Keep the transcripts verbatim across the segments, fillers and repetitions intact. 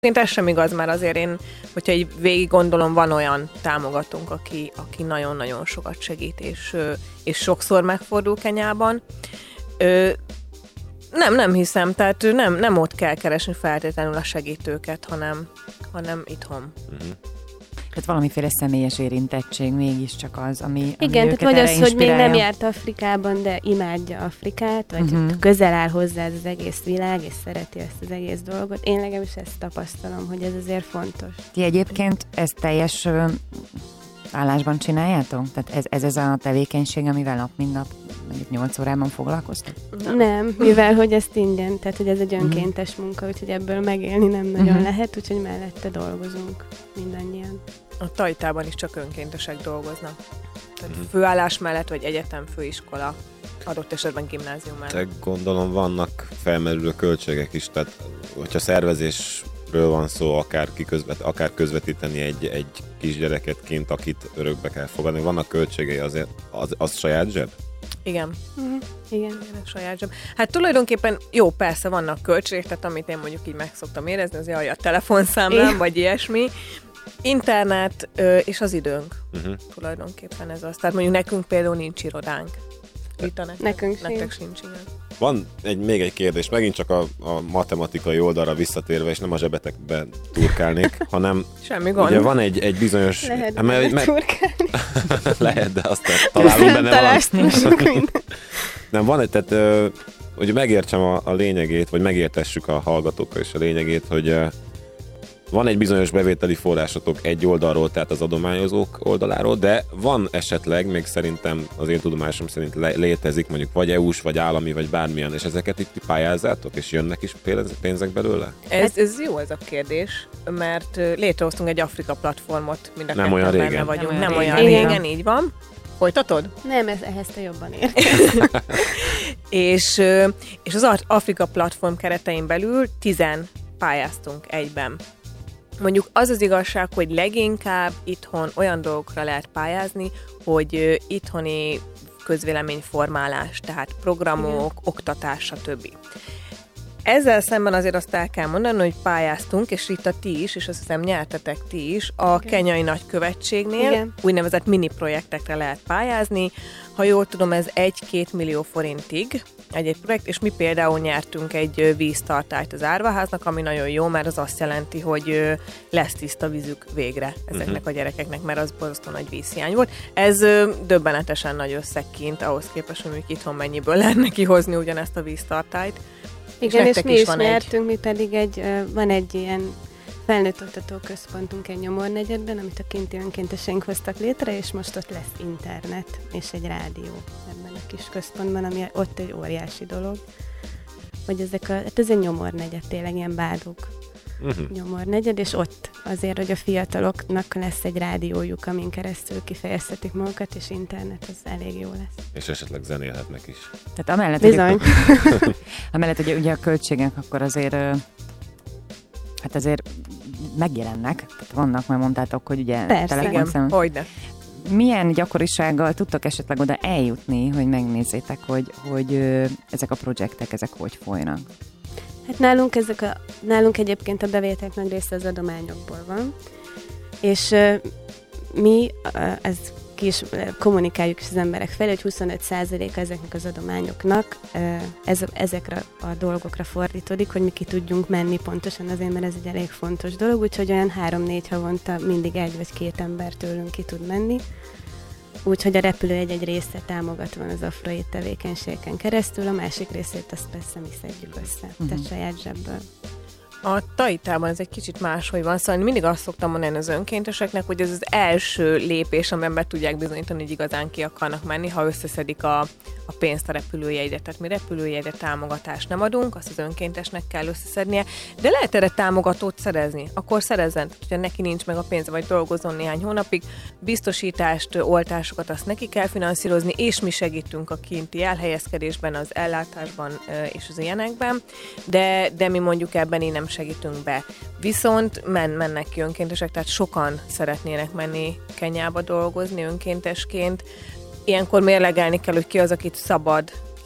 Ez sem igaz, mert azért én, hogyha így végig gondolom, van olyan támogatónk, aki, aki nagyon-nagyon sokat segít, és, és sokszor megfordul Kenyában. Nem, nem hiszem, tehát nem, nem ott kell keresni feltétlenül a segítőket, hanem, hanem itthon. Uh-huh. Tehát valamiféle személyes érintettség mégiscsak az, ami, ami igen, őket tehát vagy az, hogy még inspirálja. nem járt Afrikában, de imádja Afrikát, vagy Uh-huh. közel áll hozzá ez az egész világ, és szereti ezt az egész dolgot. Én legalábbis ezt tapasztalom, hogy ez azért fontos. Ti egyébként ezt teljes ö, állásban csináljátok? Tehát ez, ez ez a tevékenység, amivel nap mint nap mondjuk nyolc órában foglalkoztok? Nem. nem, mivel hogy ezt ingyen, tehát hogy ez egy önkéntes munka, úgyhogy ebből megélni nem nagyon Uh-huh. lehet, úgyhogy mellette dolgozunk mindannyian. A Tajtában is csak önkéntesek dolgoznak. Tehát Mhm. főállás mellett, vagy egyetem, főiskola, adott esetben gimnázium mellett. Te gondolom vannak felmerülő költségek is, tehát hogyha szervezésről van szó, akár, kiközvet, akár közvetíteni egy, egy kisgyereket kint, akit örökbe kell fogadni, vannak költségei azért, az, az saját zseb? Igen. Uh-huh. Igen. Igen, a saját zseb. Hát tulajdonképpen jó, persze vannak költségek, tehát amit én mondjuk így meg szoktam érezni, az jaj, a telefonszámlám, Igen. vagy ilyesmi. Internet ö, és az időnk. Uh-huh. Tulajdonképpen ez az. Tehát mondjuk nekünk például nincs irodánk. Vita, nektek, Nekünk nektek sincs. sincs, igen. Van egy, még egy kérdés, megint csak a, a matematikai oldalra visszatérve, és nem a zsebetekbe turkálnék, hanem Semmi gond. ugye van egy, egy bizonyos... Lehet Hát, mert- benne meg- turkálni. Lehet, de aztán találunk benne Talást van. mosok minden. Nem, van egy, tehát, ö, hogy megértsem a, a lényegét, vagy megértessük a hallgatókkal is a lényegét, hogy ö, van egy bizonyos bevételi forrásotok egy oldalról, tehát az adományozók oldaláról, de van esetleg, még szerintem az én tudomásom szerint le, létezik mondjuk vagy é u-s, vagy állami, vagy bármilyen, és ezeket itt pályázzátok, és jönnek is pénzek belőle? Ez, ez jó ez a kérdés, mert ö, létrehoztunk egy Afrika platformot, mind a Nem ketten olyan benne régen. vagyunk. Nem Nem olyan olyan régen. régen, így van. Folytatod? Nem, ez, ehhez te jobban értesz. És, ö, és az Ar- Afrika platform keretein belül tizen pályáztunk egyben. Mondjuk az az igazság, hogy leginkább itthon olyan dolgokra lehet pályázni, hogy ö, itthoni közvéleményformálás, tehát programok, Igen. oktatás, stb. Ezzel szemben azért azt el kell mondani, hogy pályáztunk, és itt a ti is, és azt hiszem nyertetek ti is, a Igen. kenyai nagykövetségnél Igen. úgynevezett mini projektekre lehet pályázni. Ha jól tudom, ez egy-két millió forintig egy-egy projekt, és mi például nyertünk egy ö, víztartályt az árvaháznak, ami nagyon jó, mert az azt jelenti, hogy ö, lesz tiszta vízük végre ezeknek Uh-huh. a gyerekeknek, mert az borzasztó nagy vízhiány volt. Ez ö, döbbenetesen nagy összeg kint, ahhoz képest, hogy mondjuk itthon mennyiből lehetne kihozni ugyanezt a víztartályt. Igen, és nektek mi is is van egy. nyertünk, mi pedig egy, ö, van egy ilyen felnőtt oktató központunk egy nyomornegyedben, amit a kinti önkénteseink hoztak létre, és most ott lesz internet és egy rádió ebben a kis központban, ami ott egy óriási dolog. Hogy ezek a, hát ez egy nyomornegyed, tényleg ilyen bádók Uh-huh. nyomornegyed, és ott azért, hogy a fiataloknak lesz egy rádiójuk, amin keresztül kifejezhetik magukat, és internet, az elég jó lesz. És esetleg zenélhetnek is. Tehát amellett, Bizony. Hogy, amellett, hogy ugye a költségek akkor azért ö, hát azért megjelennek, tehát vannak, mert mondtátok, hogy ugye Persze. telefonszám. Igen, hogyne. Milyen gyakorisággal tudtok esetleg oda eljutni, hogy megnézzétek, hogy, hogy ö, ezek a projektek, ezek hogy folynak? Hát nálunk, ezek a, nálunk egyébként a bevételek nagy része az adományokból van, és uh, mi uh, ez ki is uh, kommunikáljuk is az emberek felé, hogy huszonöt százaléka ezeknek az adományoknak uh, ez, ezekre a dolgokra fordítódik, hogy mi ki tudjunk menni pontosan azért, mert ez egy elég fontos dolog, úgyhogy olyan három-négy havonta mindig egy vagy két ember tőlünk ki tud menni. Úgyhogy a repülőjegy egy része támogatva van az afroid tevékenységeken keresztül, a másik részét azt persze mi szedjük össze, uh-huh. tehát saját zsebből. A Tajtában ez egy kicsit máshogy van, szóval mindig azt szoktam mondani az önkénteseknek, hogy ez az első lépés, amiben be tudják bizonyítani, hogy igazán ki akarnak menni, ha összeszedik a, a pénzt a repülőjegyre. Tehát mi repülőjegyre támogatást nem adunk, azt az önkéntesnek kell összeszednie, de lehet erre támogatót szerezni, akkor szerezzen, hogyha neki nincs meg a pénze, vagy dolgozzon néhány hónapig, biztosítást, oltásokat azt neki kell finanszírozni, és mi segítünk a kinti elhelyezkedésben, az ellátásban és az ilyenekben, de, de mi mondjuk ebben én nem segítünk be. Viszont men, mennek ki önkéntesek, tehát sokan szeretnének menni Kenyába dolgozni önkéntesként. Ilyenkor mérlegelni kell, hogy ki az, akit szabad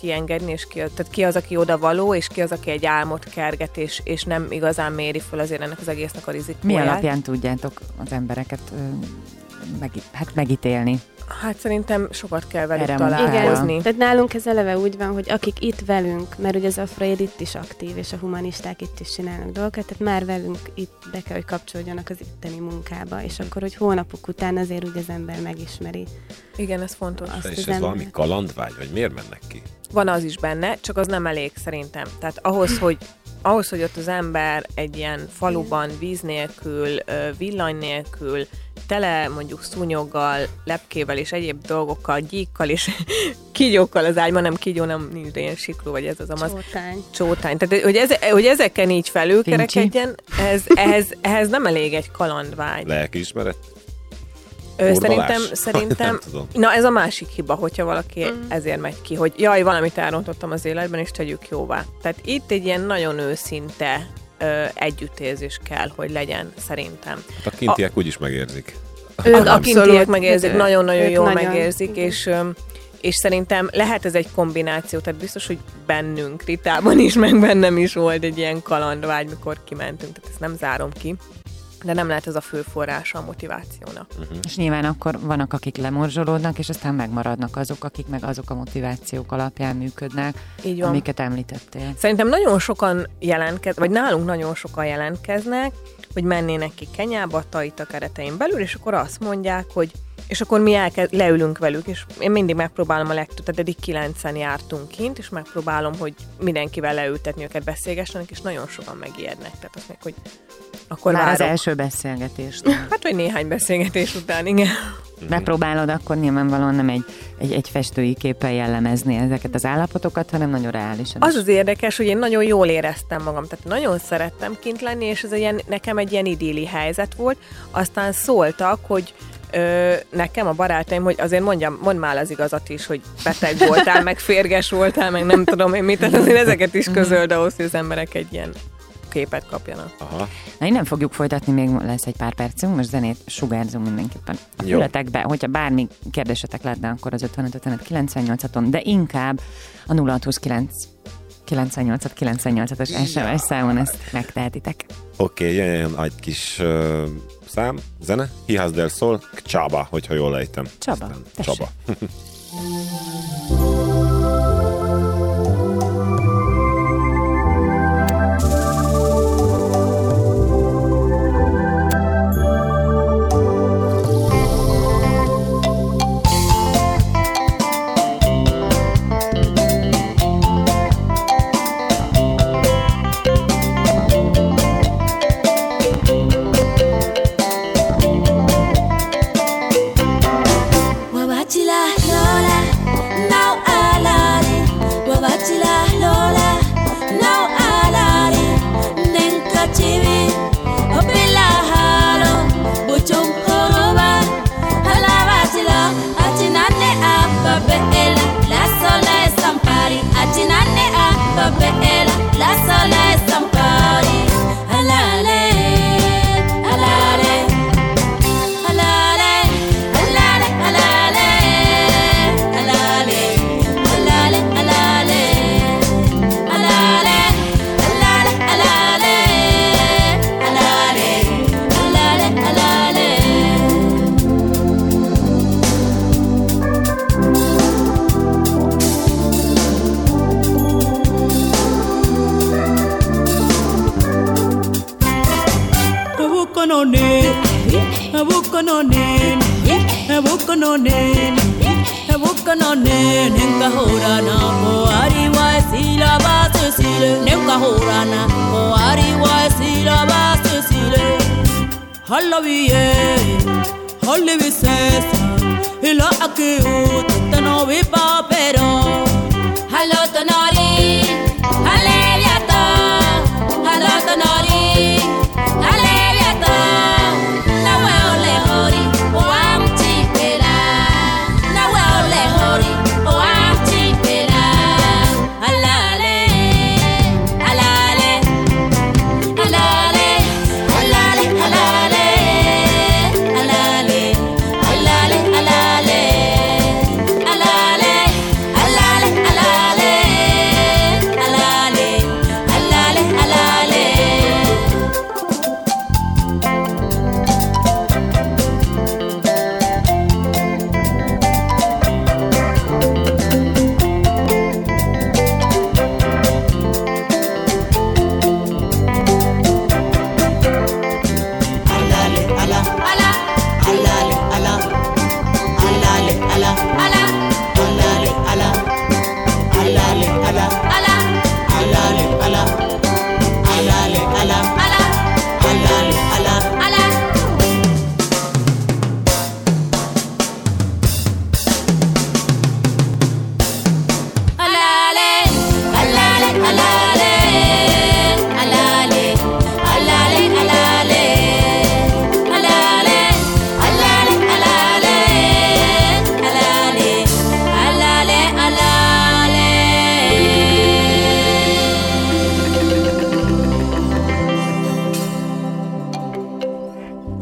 kiengedni, és ki, tehát ki az, aki oda való, és ki az, aki egy álmot kerget, és, és nem igazán méri föl azért ennek az egésznek a rizikóját. Mi alapján tudjátok az embereket meg, hát megítélni? Hát szerintem sokat kell velük Erre találkozni. Igen, tehát nálunk ez eleve úgy van, hogy akik itt velünk, mert ugye az Afroid itt is aktív, és a humanisták itt is csinálnak dolgokat, tehát már velünk itt be kell, hogy kapcsolódjanak az itteni munkába, és akkor, hogy hónapok után azért úgy az ember megismeri. Igen, ez fontos. És ez ember... valami kalandvágy, vagy miért mennek ki? Van az is benne, csak az nem elég szerintem. Tehát ahhoz, hogy ahhoz, hogy ott az ember egy ilyen faluban víz nélkül, villany nélkül, tele mondjuk szúnyoggal, lepkével és egyéb dolgokkal, gyíkkal és kígyókkal az ágyban, nem kígyó, nem nincs, de ilyen sikló, vagy ez az amaz. Csótány. Csótány. Tehát, hogy, ez, hogy ezeken így felülkerekedjen, ez, ehhez, ehhez nem elég egy kalandvágy. Lelkiismeret? Ö, szerintem, szerintem na ez a másik hiba, hogyha valaki Mm. ezért megy ki, hogy jaj, valamit elrontottam az életben, és tegyük jóvá. Tehát itt egy ilyen nagyon őszinte ö, együttérzés kell, hogy legyen, szerintem. Hát a kintiek a, úgyis megérzik. Ők a kintiek megérzik, ők nagyon-nagyon jól nagyon, megérzik, igen. és, ö, és szerintem lehet ez egy kombináció, tehát biztos, hogy bennünk, Ritában is, meg bennem is volt egy ilyen kalandvágy, mikor kimentünk, tehát ezt nem zárom ki. De nem lehet ez a fő forrása a motivációnak. Uh-huh. És nyilván akkor vannak, akik lemorzsolódnak, és aztán megmaradnak azok, akik meg azok a motivációk alapján működnek, Így van. amiket említettél. Szerintem nagyon sokan jelentkeznek, vagy nálunk nagyon sokan jelentkeznek, hogy mennének ki Kenyába, Taita keretein belül, és akkor azt mondják, hogy és akkor mi elkezd, leülünk velük, és én mindig megpróbálom a legtöbb, tehát eddig kilencen jártunk kint, és megpróbálom, hogy mindenkivel leültetni őket, beszélgessenek, és nagyon sokan megijednek. Tehát azt meg, hogy akkor Már várok. az első beszélgetést. Hát, vagy néhány beszélgetés után, igen. Megpróbálod, akkor nyilvánvalóan nem egy, egy, egy festői képpel jellemezni ezeket az állapotokat, hanem nagyon reálisan. Az az érdekes, hogy én nagyon jól éreztem magam, tehát nagyon szerettem kint lenni, és ez egy ilyen, nekem egy ilyen idilli helyzet volt. Aztán szóltak, hogy Ö, nekem a barátaim, hogy azért mondjam, mondd már az igazat is, hogy beteg voltál, meg férges voltál, meg nem tudom én mit, tehát azért ezeket is közöld ahhoz, hogy az emberek egy ilyen képet kapjanak. Aha. Na, innen fogjuk folytatni, még lesz egy pár percünk, most zenét sugárzunk mindenképpen a Jó. fületekbe. Hogyha bármi kérdésetek lenne, akkor az ötvenöt ötvenöt kilencvennyolcon, de inkább a nulla hat húsz kilencvennyolc kilencvennyolcas es em es számon ezt megtehetitek. Oké, okay, jöjjön egy kis uh, szám, zene. Hijas del Sol, Csaba, hogyha jól lejtem. Csaba, Aztán tessék. Csaba. Wabachila Lola, now alari. Wabachila Lola, now alari. Nenka chivi, opila halo, buchum koroba. Halabachila, achinane ababeela, la sola estampari. Achinane ababeela, la sola estampari. Halale, halale. Ebukononen, ebukononen, ebukononen, nenka horana, o ariwa sila basile, nenka horana, o ariwa sila basile. Halaviye, halavisesa, ila akiu, tano vipapero. Hello Tonori, Aleviato, hello Tonori, Aleviato. Nawe ole hori, o amchipela. Nawe ole hori, o amchipela. Alale, alale, alale, alale, alale, alale, alale, alale, alale, alale, alale.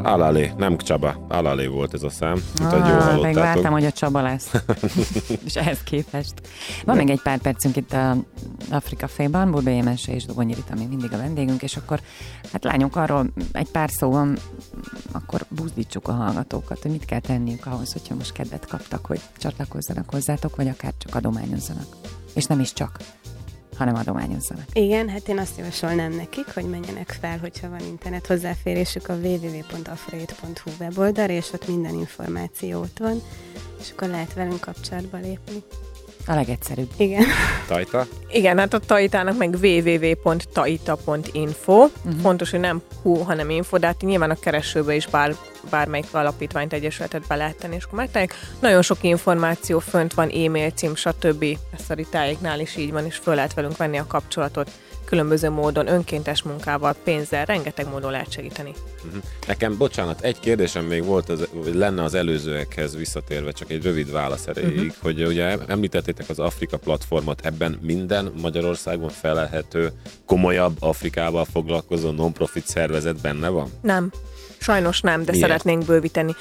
Alalé, nem Csaba, Alalé volt ez a szám. Mint, ah, hogy jól meg hallottátok. vártam, hogy a Csaba lesz. És ehhez képest. Van még egy pár percünk itt a Afrika Féban, Bóbé Émese és Dobonyi Rita, ami mindig a vendégünk, és akkor hát lányok, arról egy pár szó van, akkor buzdítsuk a hallgatókat, hogy mit kell tenniük ahhoz, hogyha most kedvet kaptak, hogy csatlakozzanak hozzátok, vagy akár csak adományozzanak. És nem is csak, hanem adományozzanak. Igen, hát én azt javasolnám nekik, hogy menjenek fel, hogyha van internet hozzáférésük a double-u double-u double-u pont afraid pont hu weboldalra, és ott minden információ ott van, és akkor lehet velünk kapcsolatba lépni. A legegyszerűbb. Igen. Tajta? Igen, hát a Taitának meg double-u double-u double-u pont taita pont info. Uh-huh. Fontos, hogy nem hu, hanem info, de hát nyilván a keresőbe is bár, bármelyik alapítványt, egyesületet be lehet tenni, és akkor megtaláljuk. Nagyon sok információ fönt van, e-mail cím, stb. Ez a Ritáéknál is így van, és föl lehet velünk venni a kapcsolatot különböző módon, önkéntes munkával, pénzzel, rengeteg módon lehet segíteni. Uh-huh. Nekem, bocsánat, egy kérdésem még volt, az, vagy lenne az előzőekhez visszatérve, csak egy rövid válasz erejéig, uh-huh. hogy ugye említettétek az Afrika platformot, ebben minden Magyarországon felelhető, komolyabb Afrikával foglalkozó non-profit szervezet benne van? Nem. Sajnos nem, de Miért? Szeretnénk bővíteni.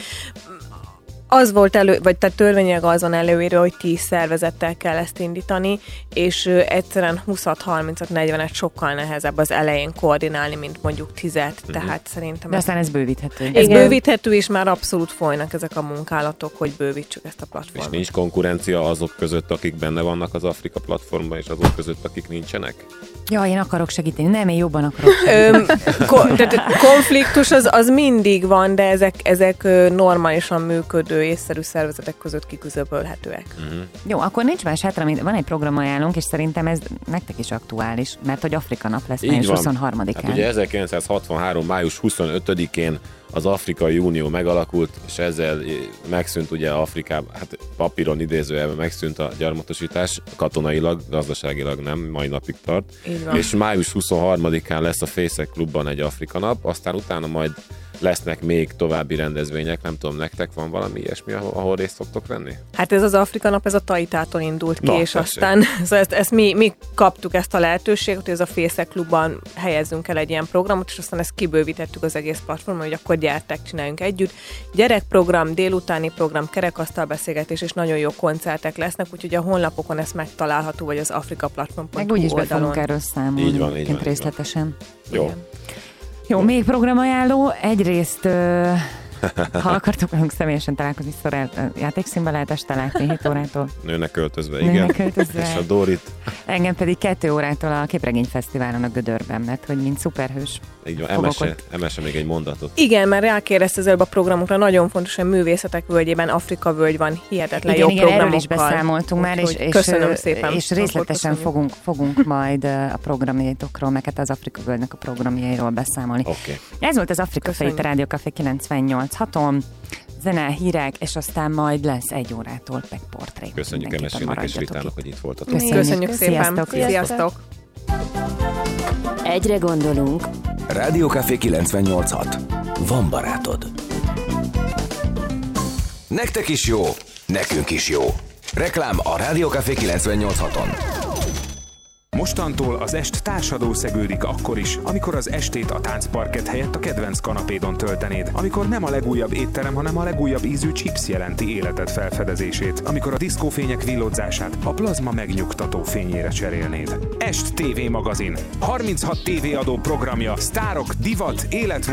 Az volt elő, vagy tehát törvényileg az van előírva, hogy tíz szervezettel kell ezt indítani, és ö, egyszerűen húszat, harmincat, negyvenet sokkal nehezebb az elején koordinálni, mint mondjuk tízet, Mhm. tehát szerintem De ez, aztán ez bővíthető. ez Igen. bővíthető, és már abszolút folynak ezek a munkálatok, hogy bővítsük ezt a És platformot. nincs konkurencia azok között, akik benne vannak az Afrika platformban, és azok között, akik nincsenek? Ja, én akarok segíteni. Nem, én jobban akarok Öm, ko- tehát konfliktus az, az mindig van, de ezek, ezek ö, normálisan működő, észszerű szervezetek között kiküzöbölhetőek. Uh-huh. Jó, akkor nincs más hátra, mint van egy programajánlónk, és szerintem ez nektek is aktuális, mert hogy Afrika nap lesz Így május van. huszonharmadikán. Hát ugye ezerkilencszázhatvanhárom. május huszonötödikén az Afrikai Unió megalakult, és ezzel megszűnt ugye Afrikában, hát papíron idézőjelben megszűnt a gyarmatosítás, katonailag, gazdaságilag nem, mai napig tart. Így van. És május huszonharmadikán lesz a Fészek Klubban egy Afrika nap, aztán utána majd lesznek még további rendezvények, nem tudom, nektek van valami ilyesmi, ahol, ahol részt szoktok venni? Hát ez az Afrika nap, ez a Taitától indult ki, Na, és tessék. aztán szóval ezt, ezt mi, mi kaptuk ezt a lehetőséget, hogy ez a Fészek Klubban helyezzünk el egy ilyen programot, és aztán ezt kibővítettük az egész platformon, hogy akkor gyertek, csináljunk együtt. Gyerekprogram, délutáni program, kerekasztalbeszélgetés, és nagyon jó koncertek lesznek, úgyhogy a honlapokon ez megtalálható, vagy az afrikaplatform pont Meg hu úgyis be oldalon. fogunk erről számolni. Így van, így egyébként van, így van. részletesen. Jó. Igen. Jó, még programajánló. Egyrészt, ö, ha akartok velünk személyesen találkozni, Szorel játékszínbe lehet este látni hét órától. Nőnek költözve, Nőnek igen. költözve. És a Dorit, Engem pedig kettő órától a Képregényfesztiválon a Gödörben, mert hogy mint szuperhős. így van, Fogok emese, ott. emese még egy mondatot. Igen, mert rákérdezte az előbb a programokra, nagyon fontos, hogy művészetek völgyében, Afrika völgy van, hihetetlen Igen, jó igen, erről programokkal. is beszámoltunk már, és, Úgyhogy és, köszönöm ö, szépen. és Akkor részletesen köszönjük. fogunk, fogunk majd ö, a programjaitokról, meg hát az Afrika völgynek a programjairól beszámolni. Oké. Okay. Ez volt az Afrika Köszönjük. Feit, a Rádió Café kilencvennyolc haton. Zene, hírek, és aztán majd lesz egy órától meg portré. Köszönjük Mindenképpen Emesének és maradjatok Ritának, itt. hogy itt voltatok. Köszönjük. Köszönjük szépen. Sziasztok. Sziasztok. Egyre gondolunk. Rádió Café kilencvennyolc hat. Van barátod. Nektek is jó, nekünk is jó. Reklám a Rádió Café kilencvennyolc haton. Mostantól az est társadó szegődik akkor is, amikor az estét a táncparkett helyett a kedvenc kanapédon töltenéd, amikor nem a legújabb étterem, hanem a legújabb ízű chips jelenti életed felfedezését, amikor a diszkófények villodzását a plazma megnyugtató fényére cserélnéd. Est té vé magazin. harminchat tévéadó programja, sztárok, divat, életmód,